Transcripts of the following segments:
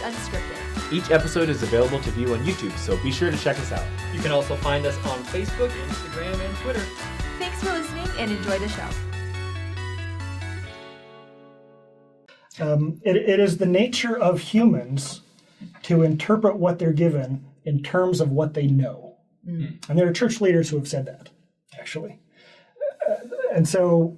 Unscripted. Each episode is available to view on YouTube, so be sure to check us out. You can also find us on Facebook, Instagram, and Twitter. Thanks for listening and enjoy the show. It is the nature of humans to interpret what they're given in terms of what they know. And there are church leaders who have said that, actually. And so...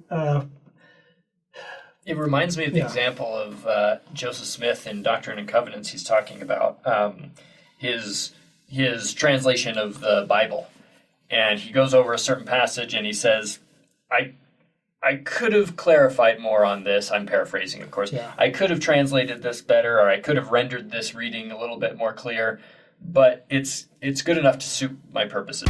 it reminds me of the example of Joseph Smith in Doctrine and Covenants. He's talking about his translation of the Bible. And he goes over a certain passage and he says, I could have clarified more on this. I'm paraphrasing, of course. Yeah. I could have translated this better, or I could have rendered this reading a little bit more clear, but it's good enough to suit my purposes.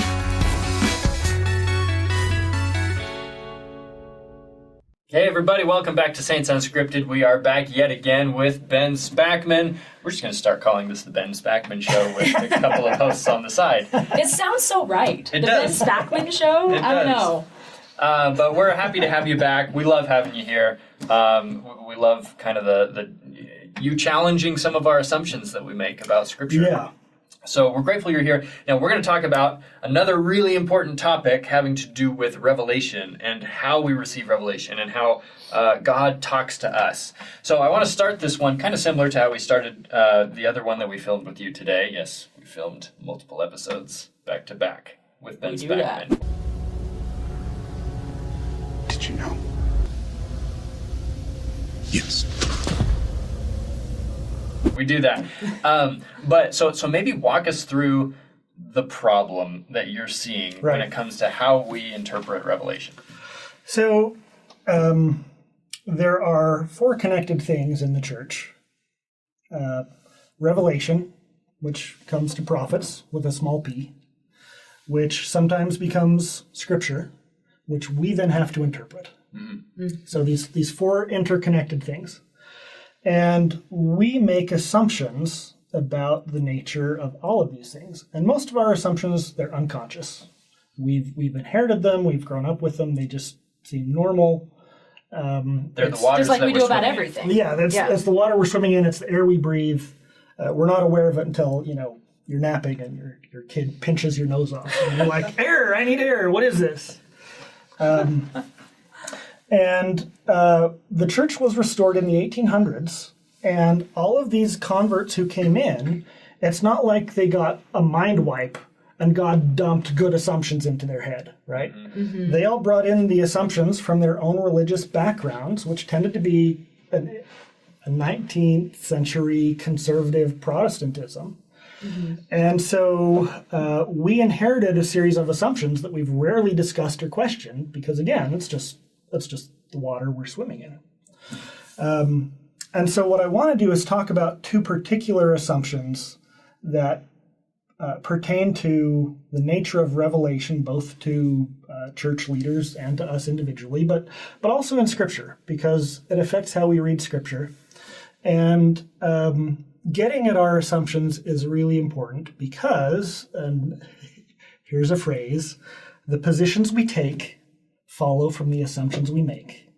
Hey everybody, welcome back to Saints Unscripted. We are back yet again with Ben Spackman. We're just going to start calling this the Ben Spackman Show with a couple of hosts on the side. It sounds so right. It the does. Ben Spackman Show? It I don't does. know. But we're happy to have you back. We love having you here. We love kind of you challenging some of our assumptions that we make about Scripture. Yeah. So we're grateful you're here. Now we're going to talk about another really important topic having to do with revelation and how we receive revelation and how God talks to us. So I want to start this one kind of similar to how we started the other one that we filmed with you today. Yes, we filmed multiple episodes back to back with Ben Spackman. Did you know? Yes. We do that. But so maybe walk us through the problem that you're seeing when it comes to how we interpret Revelation. So there are four connected things in the church. Revelation, which comes to prophets with a small p, which sometimes becomes Scripture, which we then have to interpret. Mm-hmm. So these four interconnected things. And we make assumptions about the nature of all of these things. And most of our assumptions, they're unconscious. We've inherited them, we've grown up with them, they just seem normal. They're the waters just like that we we're do about swimming in. everything. Yeah, that's the water we're swimming in, it's the air we breathe. We're not aware of it until, you're napping and your kid pinches your nose off. And you're like, air, I need air, what is this? And the church was restored in the 1800s, and all of these converts who came in, it's not like they got a mind wipe and God dumped good assumptions into their head, right? Mm-hmm. They all brought in the assumptions from their own religious backgrounds, which tended to be a 19th century conservative Protestantism. Mm-hmm. And so we inherited a series of assumptions that we've rarely discussed or questioned because, again, it's just the water we're swimming in. And so what I want to do is talk about two particular assumptions that pertain to the nature of revelation, both to church leaders and to us individually, but also in Scripture, because it affects how we read Scripture. And getting at our assumptions is really important because, and here's a phrase, the positions we take follow from the assumptions we make.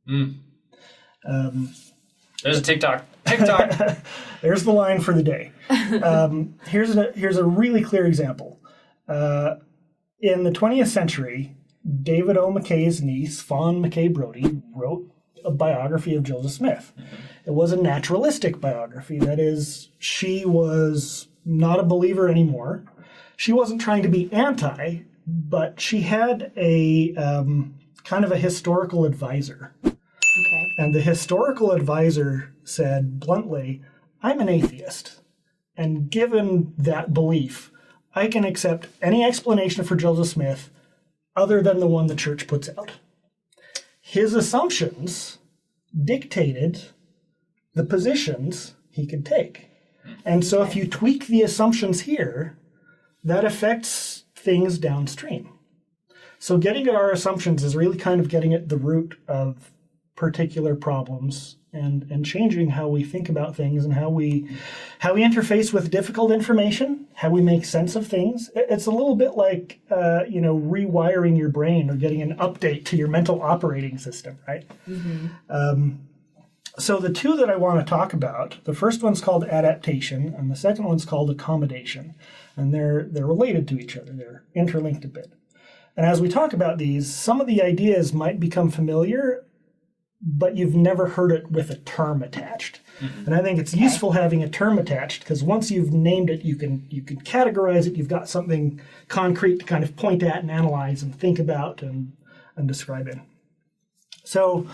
There's a TikTok. There's the line for the day. Here's a really clear example. In the 20th century, David O. McKay's niece, Fawn McKay Brody, wrote a biography of Joseph Smith. It was a naturalistic biography. That is, she was not a believer anymore. She wasn't trying to be anti, but she had a kind of a historical advisor. Okay. And the historical advisor said bluntly, I'm an atheist. And given that belief, I can accept any explanation for Joseph Smith other than the one the church puts out. His assumptions dictated the positions he could take. And so if you tweak the assumptions here, that affects things downstream. So getting at our assumptions is really kind of getting at the root of particular problems and changing how we think about things and how we interface with difficult information, how we make sense of things. It's a little bit like rewiring your brain or getting an update to your mental operating system, right? Mm-hmm. So the two that I want to talk about, the first one's called adaptation, and the second one's called accommodation. And they're related to each other. They're interlinked a bit. And as we talk about these, some of the ideas might become familiar, but you've never heard it with a term attached. And I think it's useful having a term attached, because once you've named it, you can categorize it. You've got something concrete to kind of point at and analyze and think about and describe it. So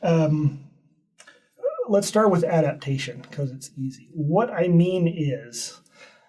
let's start with adaptation, because it's easy. What I mean is,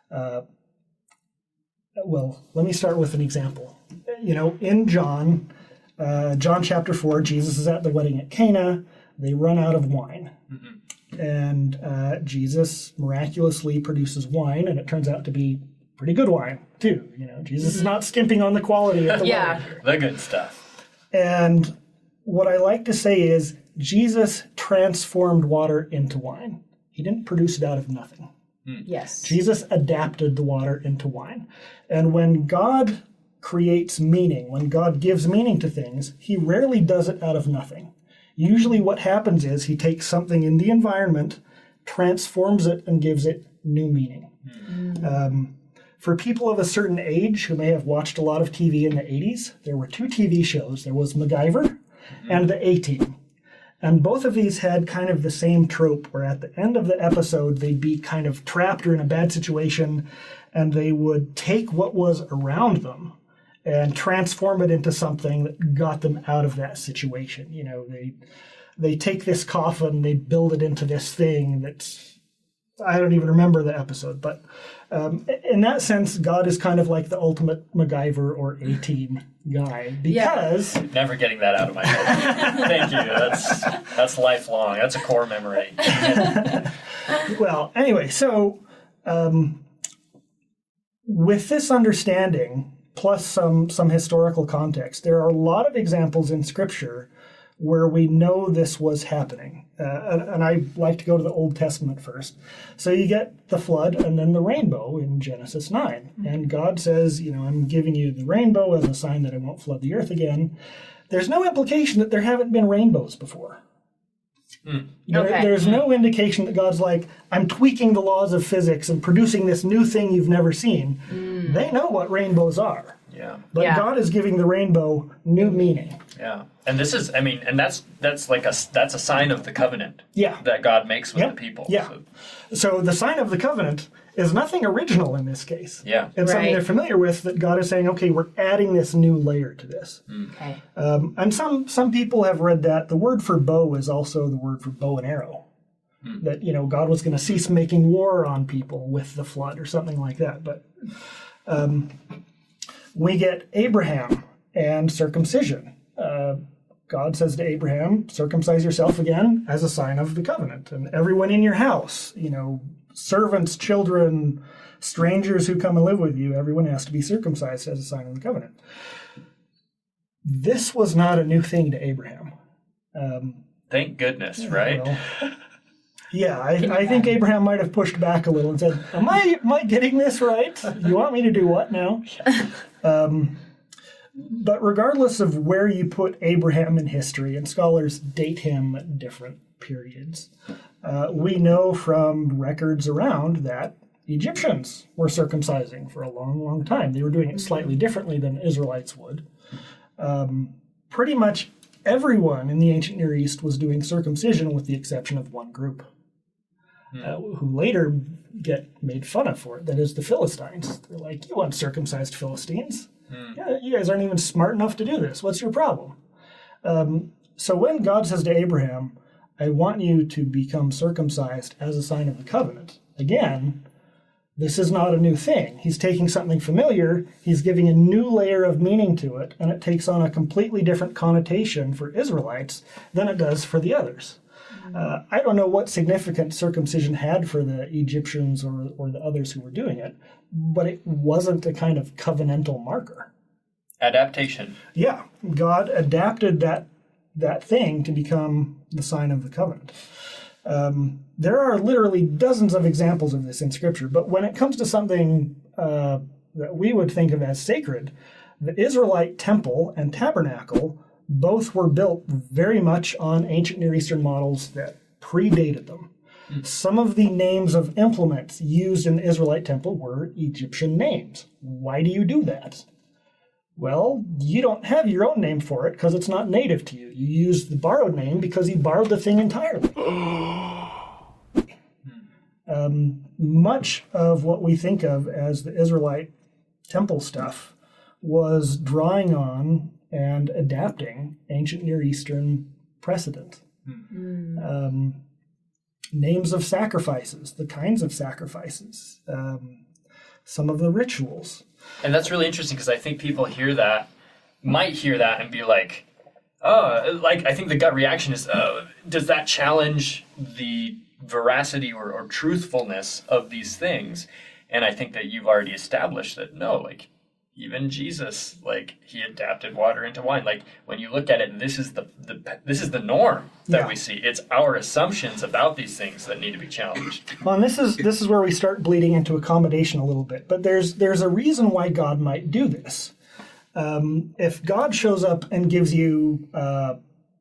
well, let me start with an example. In John chapter 4, Jesus is at the wedding at Cana. They run out of wine. And Jesus miraculously produces wine, and it turns out to be pretty good wine, too. Jesus is not skimping on the quality of the wine. The good stuff. And what I like to say is Jesus transformed water into wine. He didn't produce it out of nothing. Yes. Jesus adapted the water into wine. And when God creates meaning, when God gives meaning to things, he rarely does it out of nothing. Usually what happens is he takes something in the environment, transforms it, and gives it new meaning. For people of a certain age who may have watched a lot of TV in the 80s, there were two TV shows. There was MacGyver and the A-Team. And both of these had kind of the same trope, where at the end of the episode, they'd be kind of trapped or in a bad situation, and they would take what was around them and transform it into something that got them out of that situation. They take this coffin, they build it into this thing that's, I don't even remember the episode, but in that sense, God is kind of like the ultimate MacGyver or A-Team guy, because... Never getting that out of my head. Thank you. That's lifelong. That's a core memory. Well, anyway, so with this understanding, plus some historical context, there are a lot of examples in Scripture where we know this was happening. And I like to go to the Old Testament first. So you get the flood and then the rainbow in Genesis 9. And God says, I'm giving you the rainbow as a sign that I won't flood the earth again. There's no implication that there haven't been rainbows before. There's no indication that God's like, I'm tweaking the laws of physics and producing this new thing you've never seen. They know what rainbows are. Yeah. But God is giving the rainbow new meaning. Yeah. And this is, and that's a sign of the covenant. That God makes with the people. Yeah. So the sign of the covenant is nothing original in this case. Yeah. It's something they're familiar with, that God is saying, okay, we're adding this new layer to this. Okay. And some people have read that the word for bow is also the word for bow and arrow. That, God was going to cease making war on people with the flood or something like that. But we get Abraham and circumcision. God says to Abraham, circumcise yourself again as a sign of the covenant. And everyone in your house, servants, children, strangers who come and live with you, everyone has to be circumcised as a sign of the covenant. This was not a new thing to Abraham. Thank goodness, right? Well, I think Abraham might have pushed back a little and said, am I getting this right? You want me to do what now? But regardless of where you put Abraham in history, and scholars date him at different periods, we know from records around that Egyptians were circumcising for a long, long time. They were doing it slightly differently than Israelites would. Pretty much everyone in the ancient Near East was doing circumcision with the exception of one group, who later get made fun of for it. That is the Philistines. They're like, you uncircumcised Philistines. Yeah, you guys aren't even smart enough to do this. What's your problem? So when God says to Abraham, I want you to become circumcised as a sign of the covenant, again, this is not a new thing. He's taking something familiar, he's giving a new layer of meaning to it, and it takes on a completely different connotation for Israelites than it does for the others. I don't know what significance circumcision had for the Egyptians or the others who were doing it, but it wasn't a kind of covenantal marker. Adaptation. Yeah, God adapted that thing to become the sign of the covenant. There are literally dozens of examples of this in Scripture, but when it comes to something that we would think of as sacred, the Israelite temple and tabernacle both were built very much on ancient Near Eastern models that predated them. Some of the names of implements used in the Israelite temple were Egyptian names. Why do you do that? Well, you don't have your own name for it because it's not native to you. You use the borrowed name because you borrowed the thing entirely. Much of what we think of as the Israelite temple stuff was drawing on and adapting ancient Near Eastern precedent. Names of sacrifices, the kinds of sacrifices, some of the rituals. And that's really interesting because I think people might hear that and be like, I think the gut reaction is, does that challenge the veracity or truthfulness of these things? And I think that you've already established that no, even Jesus, he adapted water into wine. When you look at it, this is the norm that we see. It's our assumptions about these things that need to be challenged. Well, and this is where we start bleeding into accommodation a little bit. But there's a reason why God might do this. If God shows up and gives you, a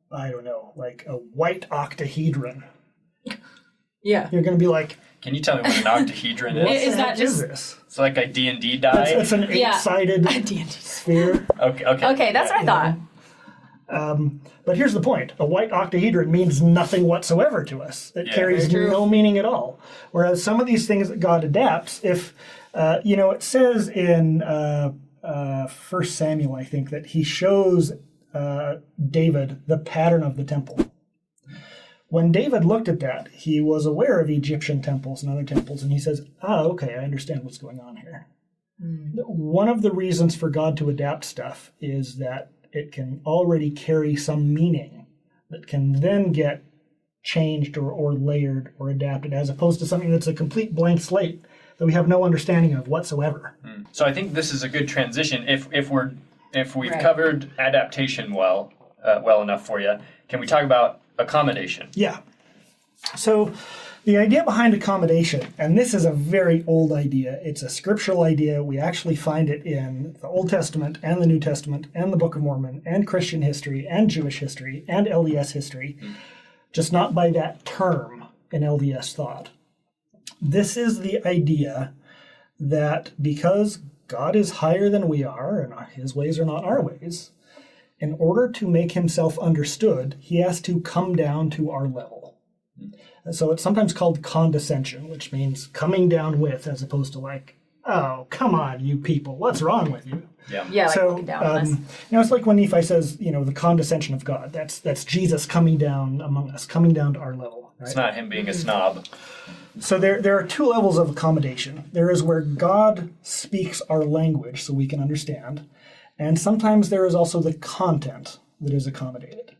white octahedron, Yeah. you're going to be like, Can you tell me what an octahedron is? Is that just this? It's like a D&D die? It's an eight-sided D&D. sphere. Okay, that's what I thought. But here's the point. A white octahedron means nothing whatsoever to us. It carries Very true. no meaning at all. Whereas some of these things that God adapts, if, it says in 1 Samuel, I think, that he shows David the pattern of the temple. When David looked at that, he was aware of Egyptian temples and other temples, and he says, okay, I understand what's going on here. One of the reasons for God to adapt stuff is that it can already carry some meaning that can then get changed or layered or adapted, as opposed to something that's a complete blank slate that we have no understanding of whatsoever. So I think this is a good transition. If we've Right. covered adaptation well enough for you, can we talk about accommodation? Yeah. So the idea behind accommodation, and this is a very old idea, it's a scriptural idea. We actually find it in the Old Testament and the New Testament and the Book of Mormon and Christian history and Jewish history and LDS history, just not by that term in LDS thought. This is the idea that because God is higher than we are and his ways are not our ways, in order to make himself understood, he has to come down to our level. And so it's sometimes called condescension, which means coming down with, as opposed to oh, come on, you people, what's wrong with you? Yeah, So, looking down on us. it's like when Nephi says, the condescension of God. That's Jesus coming down among us, coming down to our level. Right? It's not him being a snob. So there are two levels of accommodation. There is where God speaks our language so we can understand, and sometimes there is also the content that is accommodated.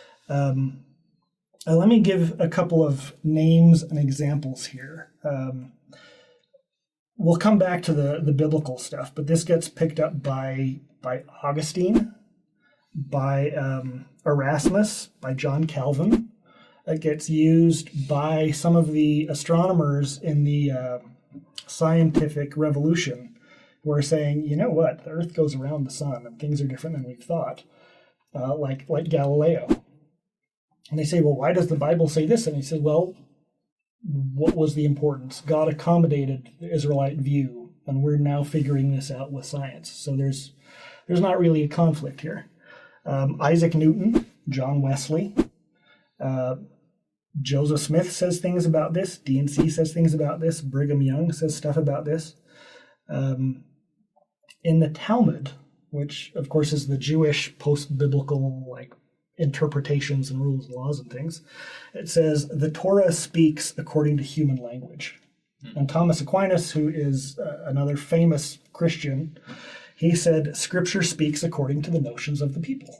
Let me give a couple of names and examples here. We'll come back to the biblical stuff, but this gets picked up by Augustine, by Erasmus, by John Calvin. It gets used by some of the astronomers in the scientific revolution who are saying, you know what, the Earth goes around the sun and things are different than we've thought, like Galileo. And they say, well, why does the Bible say this? And he said, well, what was the importance? God accommodated the Israelite view, and we're now figuring this out with science. So there's not really a conflict here. Isaac Newton, John Wesley, Joseph Smith says things about this. D&C says things about this. Brigham Young says stuff about this. In the Talmud, which of course is the Jewish post-biblical interpretations and rules and laws and things, it says the Torah speaks according to human language. And Thomas Aquinas, who is another famous Christian, he said Scripture speaks according to the notions of the people.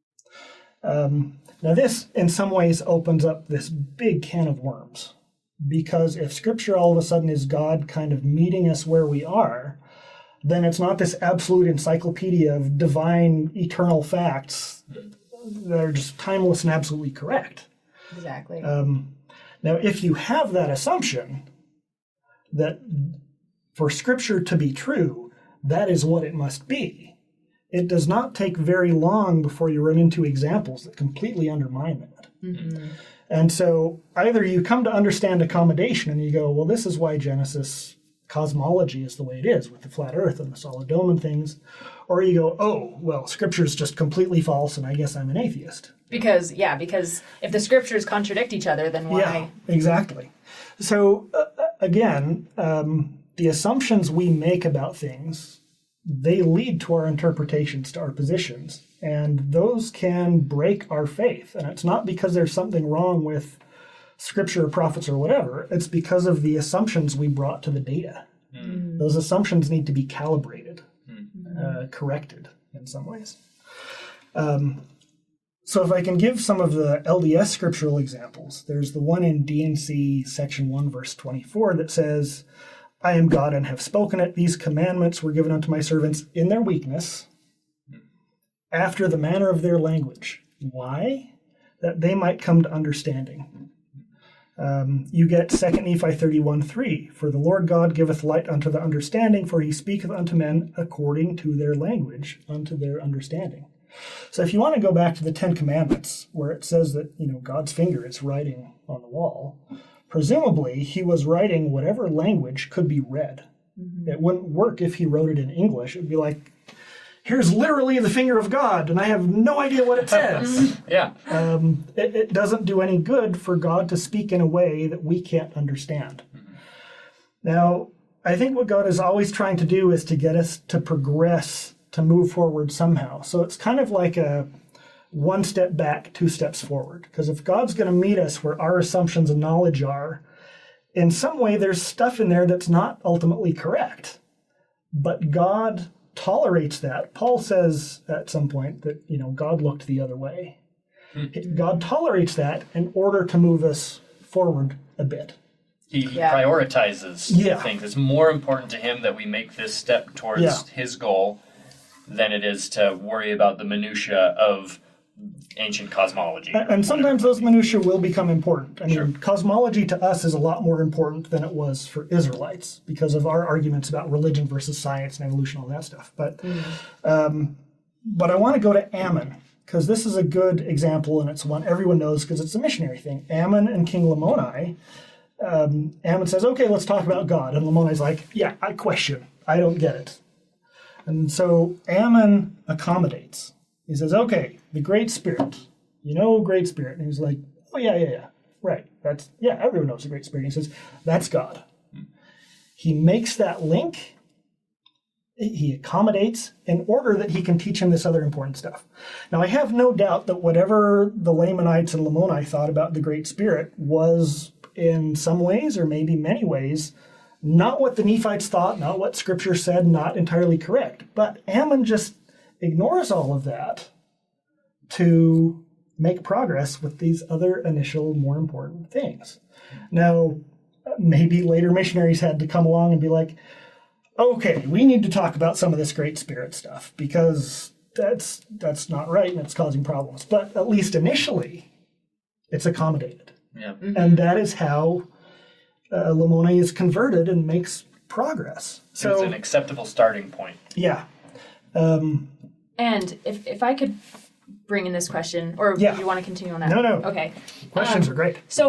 Now this, in some ways, opens up this big can of worms, because if Scripture all of a sudden is God kind of meeting us where we are, then it's not this absolute encyclopedia of divine, eternal facts that are just timeless and absolutely correct. Exactly. Now, if you have that assumption that for Scripture to be true, that is what it must be, it does not take very long before you run into examples that completely undermine that. And so either you come to understand accommodation and you go, well, this is why Genesis cosmology is the way it is with the flat earth and the solid dome and things. Or you go, oh, well, Scripture's just completely false and I guess I'm an atheist. Because if the scriptures contradict each other, then why? Yeah, exactly. So again, the assumptions we make about things, they lead to our interpretations, to our positions. And those can break our faith. And it's not because there's something wrong with Scripture or prophets or whatever. It's because of the assumptions we brought to the data. Those assumptions need to be calibrated, corrected in some ways. So if I can give some of the LDS scriptural examples, there's the one in D&C section 1, verse 24 that says, I am God and have spoken it. These commandments were given unto my servants in their weakness, after the manner of their language. Why? That they might come to understanding. You get 2 Nephi 31:3. For the Lord God giveth light unto the understanding, for he speaketh unto men according to their language, unto their understanding. So if you want to go back to the Ten Commandments, where it says that, God's finger is writing on the wall, presumably he was writing whatever language could be read. It wouldn't work if he wrote it in English. It would be like, here's literally the finger of God, and I have no idea what it says. Yeah. It doesn't do any good for God to speak in a way that we can't understand. Now, I think what God is always trying to do is to get us to progress, to move forward somehow. So it's kind of like a one step back, two steps forward. Because if God's going to meet us where our assumptions and knowledge are, in some way there's stuff in there that's not ultimately correct. But God tolerates that. Paul says at some point that, God looked the other way. God tolerates that in order to move us forward a bit. He prioritizes things. It's more important to him that we make this step towards his goal than it is to worry about the minutia of ancient cosmology. And sometimes those minutiae will become important. I mean, cosmology to us is a lot more important than it was for Israelites because of our arguments about religion versus science and evolution, all that stuff. But I want to go to Ammon, because this is a good example, and it's one everyone knows because it's a missionary thing. Ammon and King Lamoni. Ammon says, okay, let's talk about God. And Lamoni's like, yeah, I question. I don't get it. And so Ammon accommodates. He says, okay, the Great Spirit. Great Spirit. And he's like, oh, yeah. Right. Everyone knows the Great Spirit. And he says, that's God. He makes that link. He accommodates in order that he can teach him this other important stuff. Now, I have no doubt that whatever the Lamanites and Lamoni thought about the Great Spirit was in some ways, or maybe many ways, not what the Nephites thought, not what Scripture said, not entirely correct. But Ammon just ignores all of that to make progress with these other initial, more important things. Now, maybe later missionaries had to come along and be like, okay, we need to talk about some of this Great Spirit stuff, because that's not right and it's causing problems. But at least initially, it's accommodated. Yeah. And that is how Lamoni is converted and makes progress. So it's an acceptable starting point. Yeah. And if I could bring in this question, or do you want to continue on that? No. Okay. Questions are great. So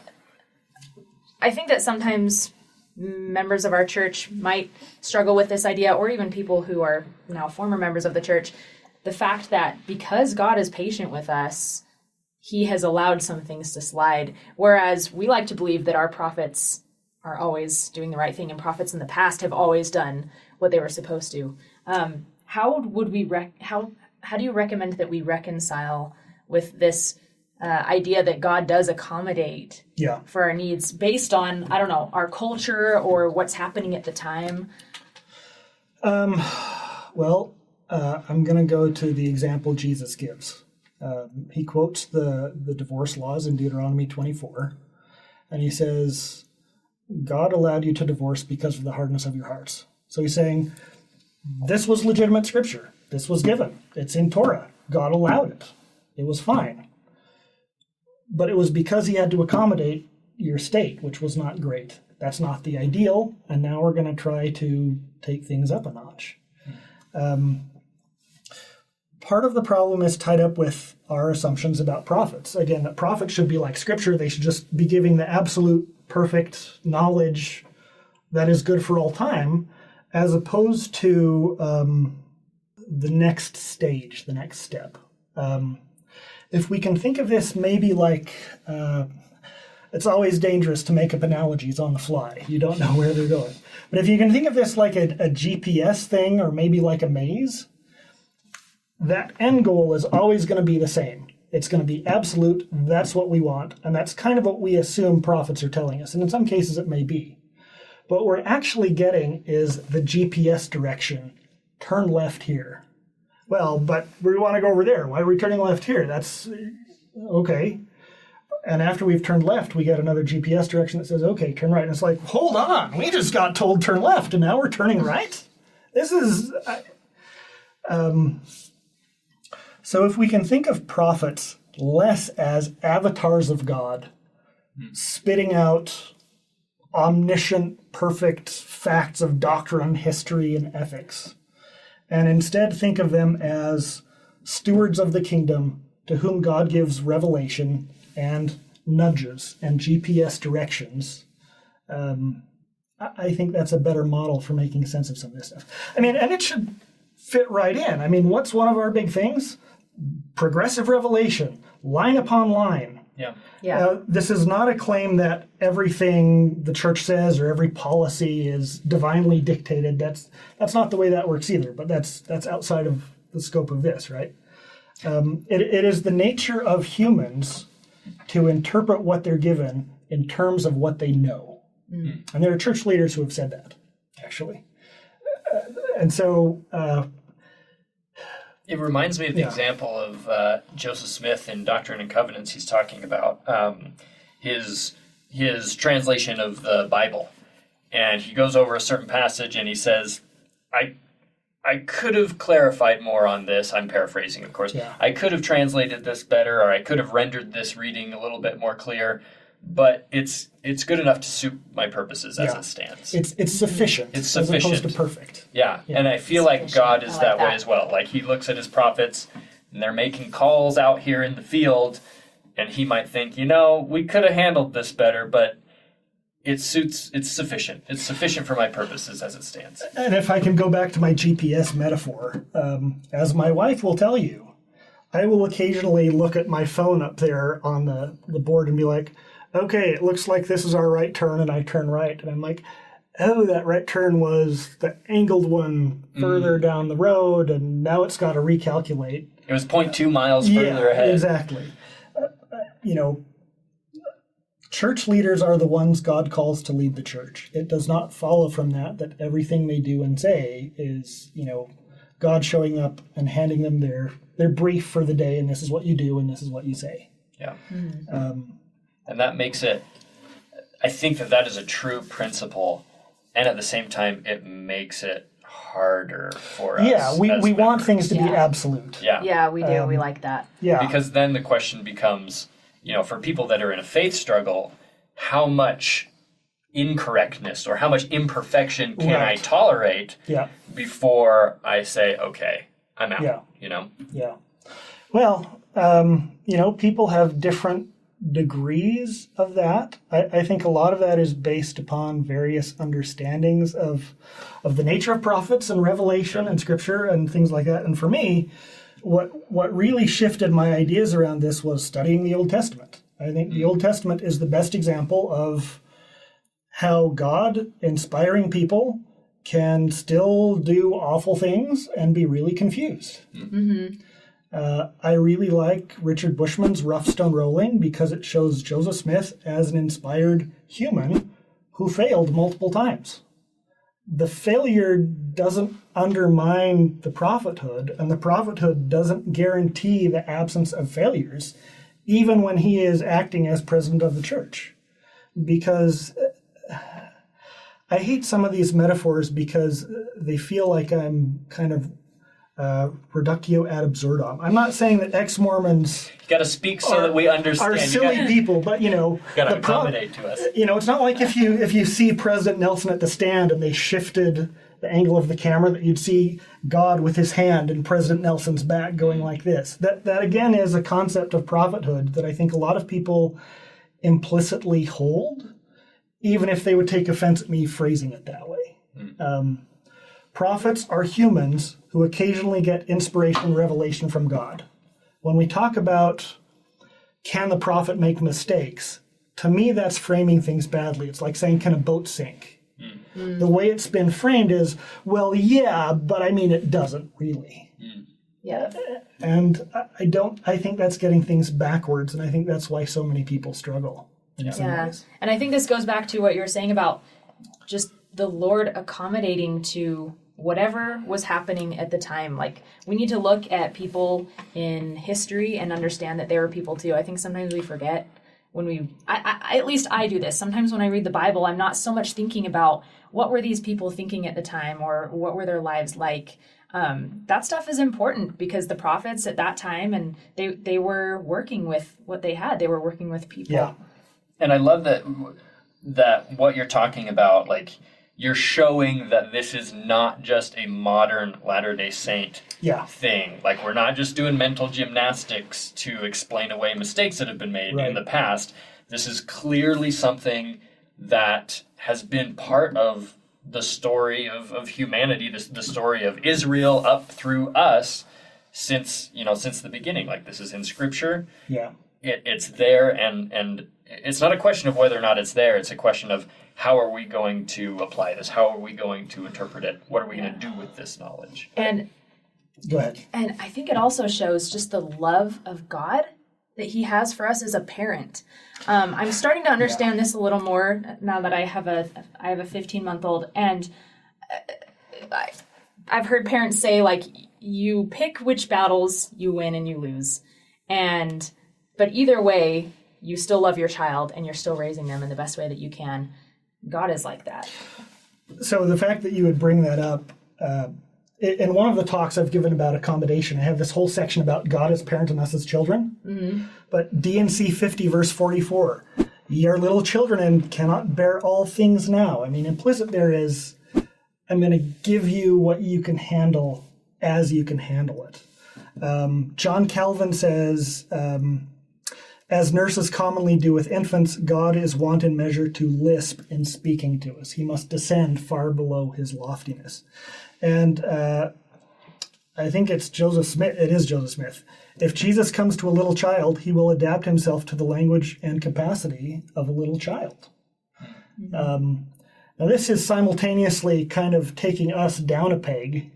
I think that sometimes members of our church might struggle with this idea, or even people who are now former members of the church, the fact that because God is patient with us, he has allowed some things to slide, whereas we like to believe that our prophets are always doing the right thing, and prophets in the past have always done what they were supposed to. How do you recommend that we reconcile with this idea that God does accommodate for our needs based on, I don't know, our culture or what's happening at the time? I'm going to go to the example Jesus gives. He quotes the divorce laws in Deuteronomy 24, and he says, God allowed you to divorce because of the hardness of your hearts. So he's saying, this was legitimate scripture. This was given. It's in Torah. God allowed it. It was fine. But it was because he had to accommodate your state, which was not great. That's not the ideal, and now we're going to try to take things up a notch. Part of the problem is tied up with our assumptions about prophets. Again, that prophets should be like Scripture. They should just be giving the absolute perfect knowledge that is good for all time, as opposed to the next stage, the next step. If we can think of this maybe like, it's always dangerous to make up analogies on the fly. You don't know where they're going. But if you can think of this like a GPS thing, or maybe like a maze, that end goal is always going to be the same. It's going to be absolute. That's what we want. And that's kind of what we assume prophets are telling us. And in some cases it may be. But what we're actually getting is the GPS direction. Turn left here. Well, but we want to go over there. Why are we turning left here? That's okay. And after we've turned left, we get another GPS direction that says, okay, turn right. And it's like, hold on. We just got told turn left, and now we're turning right? This is... So if we can think of prophets less as avatars of God, spitting out omniscient, perfect facts of doctrine, history, and ethics, and instead think of them as stewards of the kingdom to whom God gives revelation and nudges and GPS directions, I think that's a better model for making sense of some of this stuff. I mean, and it should fit right in. I mean, what's one of our big things? Progressive revelation, line upon line. Yeah. This is not a claim that everything the church says or every policy is divinely dictated. That's not the way that works either, but that's outside of the scope of this, right? It is the nature of humans to interpret what they're given in terms of what they know. And there are church leaders who have said that, actually. And so... it reminds me of the example of Joseph Smith in Doctrine and Covenants. He's talking about his translation of the Bible. And he goes over a certain passage and he says, I could have clarified more on this. I'm paraphrasing, of course. Yeah. I could have translated this better, or I could have rendered this reading a little bit more clear. But it's good enough to suit my purposes as it stands. It's sufficient. It's sufficient. As opposed to perfect. Yeah. And I feel like God is I like that way that. as well. Like, he looks at his prophets, and they're making calls out here in the field, and he might think, we could have handled this better, but it's sufficient. It's sufficient for my purposes as it stands. And if I can go back to my GPS metaphor, as my wife will tell you, I will occasionally look at my phone up there on the board and be like, okay, it looks like this is our right turn, and I turn right. And I'm like, oh, that right turn was the angled one further down the road, and now it's got to recalculate. It was 0.2 miles further ahead. Exactly. Church leaders are the ones God calls to lead the church. It does not follow from that everything they do and say is, God showing up and handing them their brief for the day, and this is what you do, and this is what you say. Yeah. And that makes it, I think that is a true principle, and at the same time, it makes it harder for us. Yeah, we want members. things to be Yeah. absolute. Yeah. We do. We like that. Yeah. Because then the question becomes, for people that are in a faith struggle, how much incorrectness or how much imperfection can I Right. tolerate Yeah. before I say, okay, I'm out, Yeah. Yeah. Well, people have different degrees of that. I think a lot of that is based upon various understandings of the nature of prophets and revelation and scripture and things like that. And for me, what really shifted my ideas around this was studying the Old Testament. I think the Old Testament is the best example of how God, inspiring people, can still do awful things and be really confused. Mm-hmm. I really like Richard Bushman's Rough Stone Rolling because it shows Joseph Smith as an inspired human who failed multiple times. The failure doesn't undermine the prophethood, and the prophethood doesn't guarantee the absence of failures, even when he is acting as president of the church. Because I hate some of these metaphors because they feel like I'm kind of reductio ad absurdum. I'm not saying that ex-Mormons You got to speak so that we understand. are silly people, but Got to accommodate to us. it's not like if you see President Nelson at the stand and they shifted angle of the camera that you'd see God with his hand in President Nelson's back going like this. That again is a concept of prophethood that I think a lot of people implicitly hold, even if they would take offense at me phrasing it that way. Prophets are humans who occasionally get inspiration and revelation from God. When we talk about can the prophet make mistakes, to me that's framing things badly. It's like saying, can a boat sink? The way it's been framed is, well, yeah, but I mean, it doesn't really. Yeah. And I think that's getting things backwards, and I think that's why so many people struggle in some ways. And I think this goes back to what you were saying about just the Lord accommodating to whatever was happening at the time. Like, we need to look at people in history and understand that they were people too. I think sometimes we forget when at least I do this. Sometimes when I read the Bible, I'm not so much thinking about what were these people thinking at the time or what were their lives like. That stuff is important because the prophets at that time, and they were working with what they had. They were working with people. Yeah. And I love that what you're talking about, like, you're showing that this is not just a modern Latter-day Saint thing. Like, we're not just doing mental gymnastics to explain away mistakes that have been made in the past. This is clearly something that has been part of the story of humanity, the story of Israel up through us since the beginning. Like, this is in Scripture. Yeah. It's there, and it's not a question of whether or not it's there. It's a question of how are we going to apply this? How are we going to interpret it? What are we going to do with this knowledge? And go ahead. And I think it also shows just the love of God that he has for us as a parent. I'm starting to understand this a little more now that I have a 15-month-old, and I've heard parents say, like, you pick which battles you win and you lose, but either way, you still love your child and you're still raising them in the best way that you can. God is like that. So the fact that you would bring that up, in one of the talks I've given about accommodation, I have this whole section about God as parent and us as children. Mm-hmm. But D&C 50 verse 44, ye are little children and cannot bear all things now. I mean, implicit there is, I'm going to give you what you can handle as you can handle it. John Calvin says, as nurses commonly do with infants, God is wont in measure to lisp in speaking to us. He must descend far below his loftiness. And I think it's Joseph Smith. It is Joseph Smith. If Jesus comes to a little child, he will adapt himself to the language and capacity of a little child. Now, this is simultaneously kind of taking us down a peg,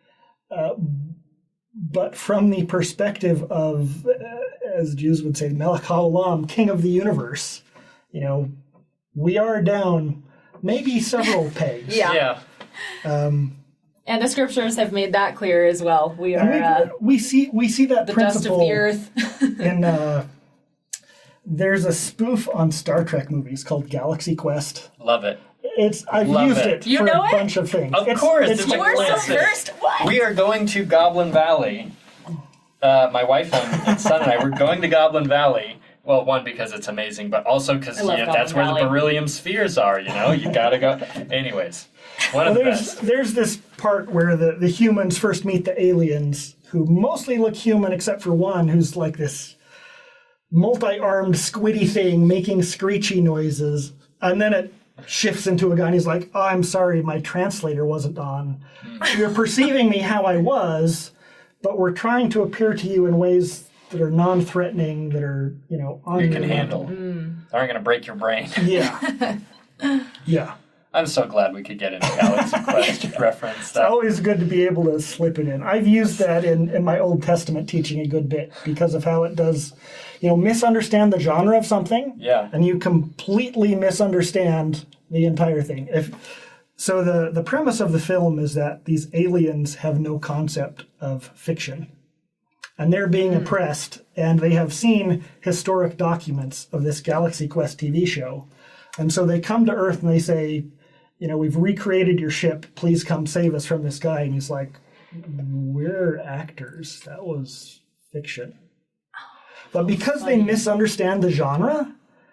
but from the perspective of, as Jews would say, Melech HaOlam, King of the Universe, we are down maybe several pegs. Yeah. And the scriptures have made that clear as well. We are we see that the principle dust of the earth. in there's a spoof on Star Trek movies called Galaxy Quest. Love it. I've used it for a bunch of things. Of course, it's you were so first. What? We are going to Goblin Valley. My wife and son and I were going to Goblin Valley. Well, one, because it's amazing, but also because that's where the beryllium spheres are. You gotta go. Anyways, there's this part where the humans first meet the aliens, who mostly look human except for one who's like this multi-armed squiddy thing making screechy noises, and then it shifts into a guy and he's like, "Oh, I'm sorry, my translator wasn't on. You're perceiving me how I was, but we're trying to appear to you in ways that are non-threatening, that are, on you can handle. Aren't going to break your brain." Yeah. Yeah. I'm so glad we could get into Galaxy Quest reference. It's always good to be able to slip it in. I've used that in my Old Testament teaching a good bit because of how it does, misunderstand the genre of something. Yeah. And you completely misunderstand the entire thing. So the premise of the film is that these aliens have no concept of fiction. And they're being oppressed, and they have seen historic documents of this Galaxy Quest TV show. And so they come to Earth and they say, we've recreated your ship. Please come save us from this guy. And he's like, we're actors. That was fiction. But because they misunderstand the genre,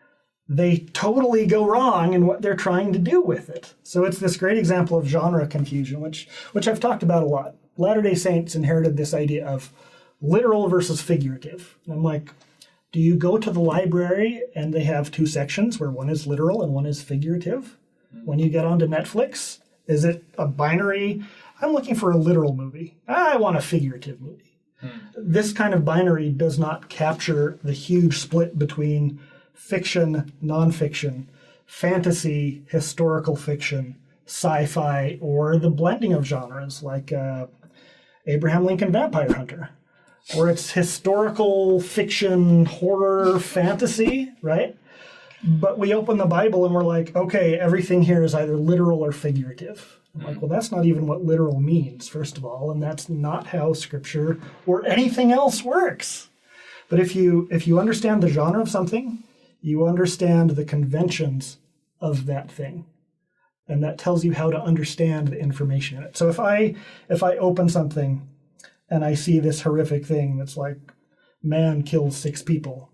they totally go wrong in what they're trying to do with it. So it's this great example of genre confusion, which I've talked about a lot. Latter-day Saints inherited this idea of literal versus figurative. And I'm like, do you go to the library and they have two sections where one is literal and one is figurative? When you get onto Netflix, is it a binary? I'm looking for a literal movie. I want a figurative movie. This kind of binary does not capture the huge split between fiction, nonfiction, fantasy, historical fiction, sci-fi, or the blending of genres like Abraham Lincoln Vampire Hunter, where it's historical fiction, horror, fantasy, right? But we open the Bible and we're like, okay, everything here is either literal or figurative. I'm like, well, that's not even what literal means, first of all, and that's not how Scripture or anything else works. But if you understand the genre of something, you understand the conventions of that thing. And that tells you how to understand the information in it. So if I open something and I see this horrific thing that's like, man kills 6 people,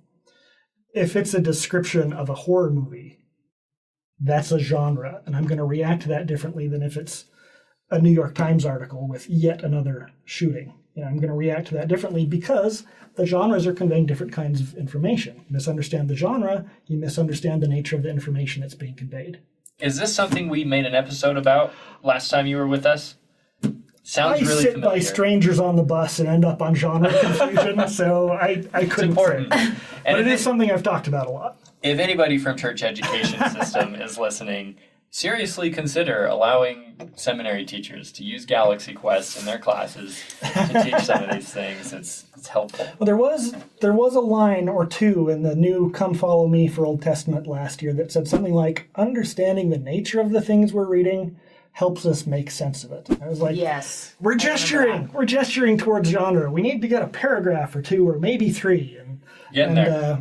if it's a description of a horror movie, that's a genre, and I'm going to react to that differently than if it's a New York Times article with yet another shooting. I'm going to react to that differently because the genres are conveying different kinds of information. Misunderstand the genre, you misunderstand the nature of the information that's being conveyed. Is this something we made an episode about last time you were with us? Sounds really sit familiar. by strangers on the bus and end up on genre confusion, so I couldn't important. say. And But it is something I've talked about a lot. If anybody from church education system is listening, seriously consider allowing seminary teachers to use Galaxy Quest in their classes to teach some of these things. It's helpful. Well, there was a line or two in the new Come Follow Me for Old Testament last year that said something like, understanding the nature of the things we're reading helps us make sense of it. I was like, Yes. we're gesturing towards genre. We need to get a paragraph or two or maybe 3. Getting there.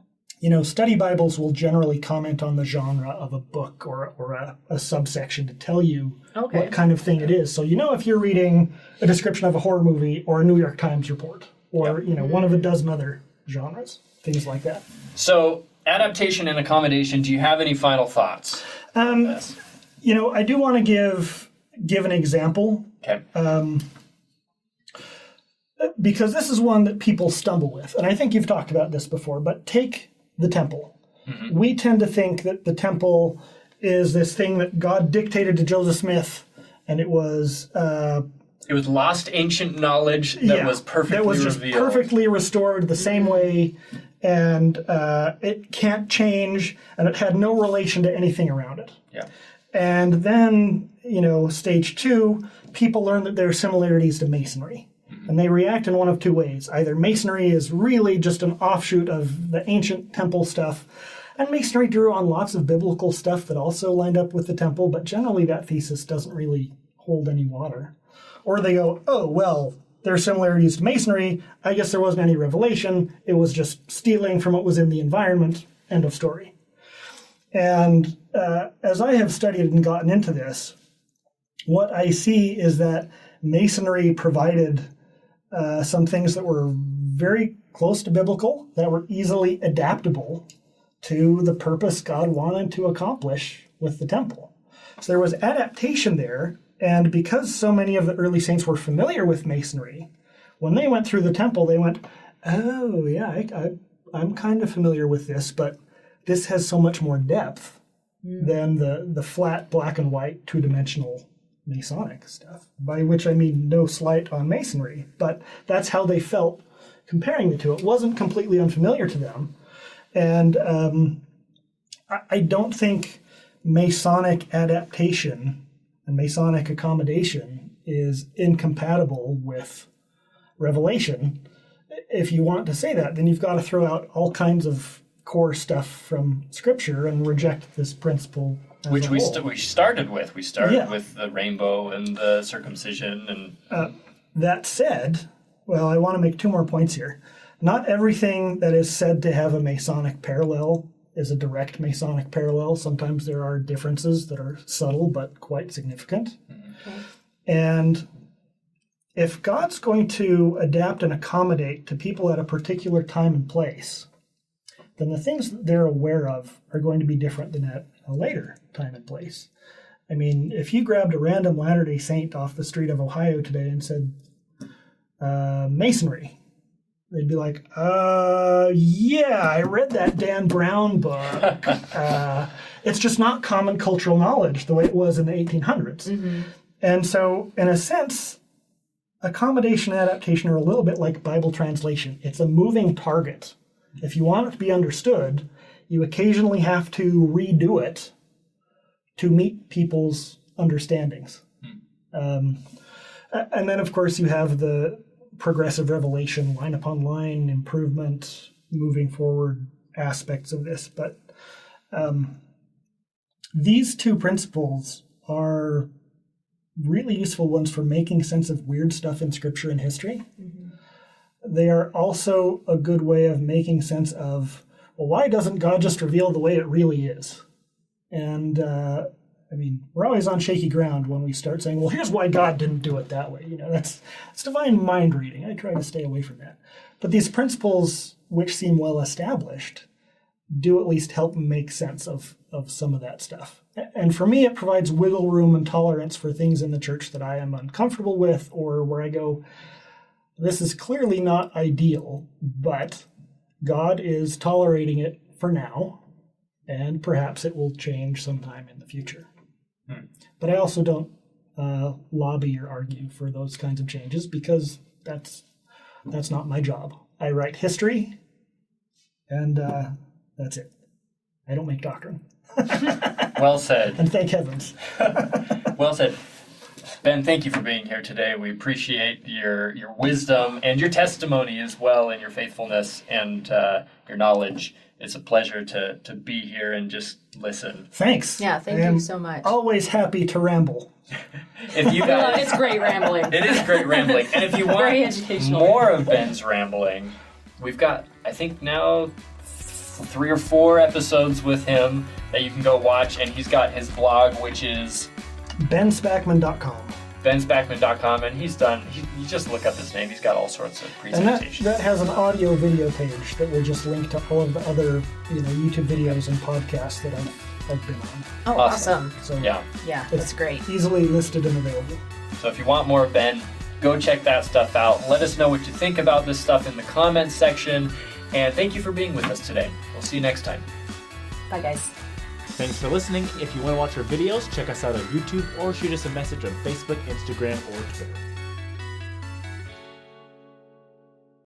Study Bibles will generally comment on the genre of a book or a subsection to tell you what kind of thing it is. So if you're reading a description of a horror movie or a New York Times report or one of a dozen other genres, things like that. So, adaptation and accommodation, do you have any final thoughts on this? I do want to give an example. Okay. Because this is one that people stumble with. And I think you've talked about this before, but take the temple. Mm-hmm. We tend to think that the temple is this thing that God dictated to Joseph Smith, and it was lost ancient knowledge that was perfectly that was just revealed. Perfectly restored the same way, and it can't change, and it had no relation to anything around it. Yeah. And then, stage 2, people learn that there are similarities to Masonry. And they react in one of two ways. Either Masonry is really just an offshoot of the ancient temple stuff, and Masonry drew on lots of biblical stuff that also lined up with the temple, but generally that thesis doesn't really hold any water. Or they go, oh, well, there are similarities to Masonry. I guess there wasn't any revelation. It was just stealing from what was in the environment. End of story. And as I have studied and gotten into this, what I see is that Masonry provided some things that were very close to biblical, that were easily adaptable to the purpose God wanted to accomplish with the temple. So there was adaptation there, and because so many of the early saints were familiar with Masonry, when they went through the temple, they went, oh, yeah, I'm kind of familiar with this, but this has so much more depth than the flat, black and white, two-dimensional Masonic stuff, by which I mean no slight on Masonry, but that's how they felt comparing the two. It wasn't completely unfamiliar to them, and I don't think Masonic adaptation and Masonic accommodation is incompatible with Revelation. If you want to say that, then you've got to throw out all kinds of core stuff from Scripture and reject this principle. Which we started with. We started with the rainbow and the circumcision. And that said, well, I want to make 2 more points here. Not everything that is said to have a Masonic parallel is a direct Masonic parallel. Sometimes there are differences that are subtle but quite significant. Mm-hmm. And if God's going to adapt and accommodate to people at a particular time and place, then the things that they're aware of are going to be different than at a later time and place. I mean, if you grabbed a random Latter-day Saint off the street of Ohio today and said, Masonry, they'd be like, yeah, I read that Dan Brown book. It's just not common cultural knowledge the way it was in the 1800s. Mm-hmm. And so, in a sense, accommodation adaptation are a little bit like Bible translation. It's a moving target. If you want it to be understood, you occasionally have to redo it to meet people's understandings. And then, of course, you have the progressive revelation, line upon line, improvement, moving forward aspects of this. But these two principles are really useful ones for making sense of weird stuff in Scripture and history. Mm-hmm. They are also a good way of making sense of, well, why doesn't God just reveal the way it really is? And, I mean, we're always on shaky ground when we start saying, well, here's why God didn't do it that way. You know, that's divine mind reading. I try to stay away from that. But these principles, which seem well established, do at least help make sense of some of that stuff. And for me, it provides wiggle room and tolerance for things in the church that I am uncomfortable with, or where I go, this is clearly not ideal, but God is tolerating it for now, and perhaps it will change sometime in the future. But I also don't lobby or argue for those kinds of changes, because that's not my job. I write history, and that's it. I don't make doctrine. Well said. And thank heavens. Well said. Ben, thank you for being here today. We appreciate your wisdom and your testimony as well, and your faithfulness and your knowledge. It's a pleasure to be here and just listen. Thanks. Yeah, thank you so much. Always happy to ramble. If you guys, it's great rambling. It is great rambling. And if you want Very educational. more of Ben's rambling, we've got, I think now, 3 or 4 episodes with him that you can go watch. And he's got his blog, which is benspackman.com. benspackman.com, and he's done, you just look up his name, he's got all sorts of And presentations. that has an audio video page that will just link to all of the other YouTube videos and podcasts that I've been on. Oh, awesome. So Yeah. Yeah, that's great. easily listed and available. So if you want more of Ben, go check that stuff out. Let us know what you think about this stuff in the comments section. And thank you for being with us today. We'll see you next time. Bye, guys. Thanks for listening. If you want to watch our videos, check us out on YouTube or shoot us a message on Facebook, Instagram, or Twitter.